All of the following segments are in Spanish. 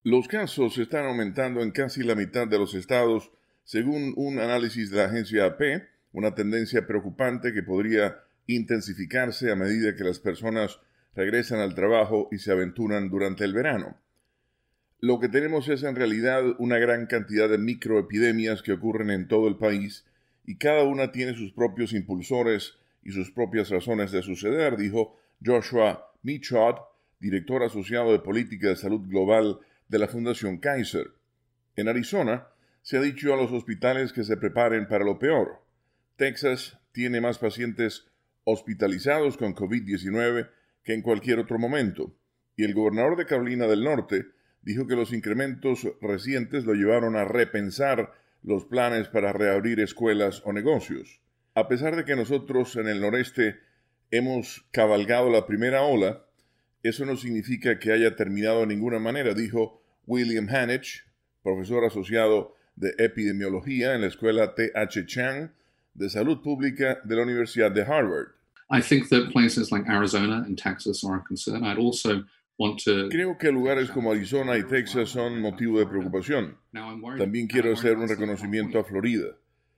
Los casos están aumentando en casi la mitad de los estados, según un análisis de la agencia AP, una tendencia preocupante que podría intensificarse a medida que las personas regresan al trabajo y se aventuran durante el verano. Lo que tenemos es en realidad una gran cantidad de microepidemias que ocurren en todo el país y cada una tiene sus propios impulsores y sus propias razones de suceder, dijo Joshua Michaud, director asociado de política de salud global de la Fundación Kaiser. En Arizona, se ha dicho a los hospitales que se preparen para lo peor. Texas tiene más pacientes hospitalizados con COVID-19 que en cualquier otro momento, y el gobernador de Carolina del Norte dijo que los incrementos recientes lo llevaron a repensar los planes para reabrir escuelas o negocios. A pesar de que nosotros en el noreste hemos cabalgado la primera ola, eso no significa que haya terminado de ninguna manera, dijo William Hanich, profesor asociado de epidemiología en la escuela T.H. Chan de salud pública de la Universidad de Harvard. I think that places like Arizona and Texas are a concern. I'd also want to Creo que lugares como Arizona y Texas son motivo de preocupación. También quiero hacer un reconocimiento a Florida.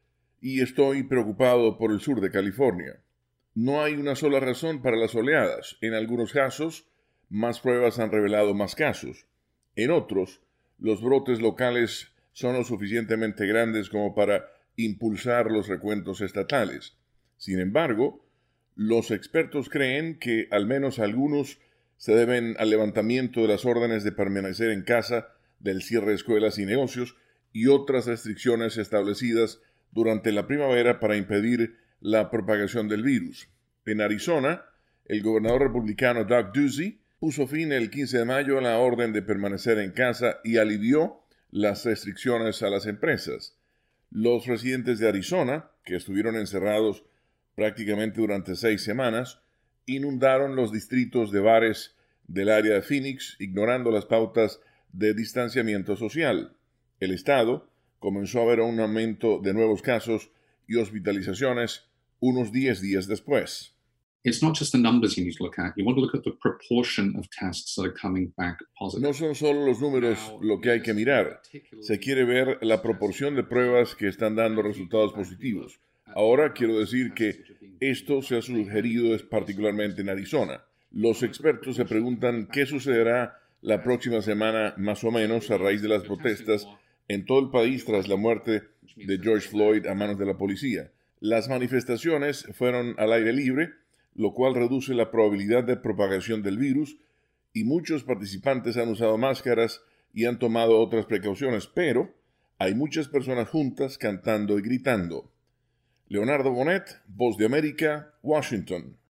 Y estoy preocupado por el sur de California. No hay una sola razón para las oleadas. En algunos casos, más pruebas han revelado más casos. En otros, los brotes locales son lo suficientemente grandes como para impulsar los recuentos estatales. Sin embargo, los expertos creen que al menos algunos se deben al levantamiento de las órdenes de permanecer en casa, del cierre de escuelas y negocios y otras restricciones establecidas durante la primavera para impedir la propagación del virus. En Arizona, el gobernador republicano Doug Ducey puso fin el 15 de mayo a la orden de permanecer en casa y alivió las restricciones a las empresas. Los residentes de Arizona, que estuvieron encerrados prácticamente durante 6 semanas, inundaron los distritos de bares del área de Phoenix, ignorando las pautas de distanciamiento social. El estado comenzó a ver un aumento de nuevos casos y hospitalizaciones unos 10 días después. It's not just the numbers you need to look at. You want to look at the proportion of tests that are coming back positive. No son solo los números lo que hay que mirar. Se quiere ver la proporción de pruebas que están dando resultados positivos. Ahora quiero decir que esto se ha sugerido particularmente en Arizona. Los expertos se preguntan qué sucederá la próxima semana más o menos a raíz de las protestas en todo el país tras la muerte de George Floyd a manos de la policía. Las manifestaciones fueron al aire libre, lo cual reduce la probabilidad de propagación del virus, y muchos participantes han usado máscaras y han tomado otras precauciones, pero hay muchas personas juntas cantando y gritando. Leonardo Bonet, Voz de América, Washington.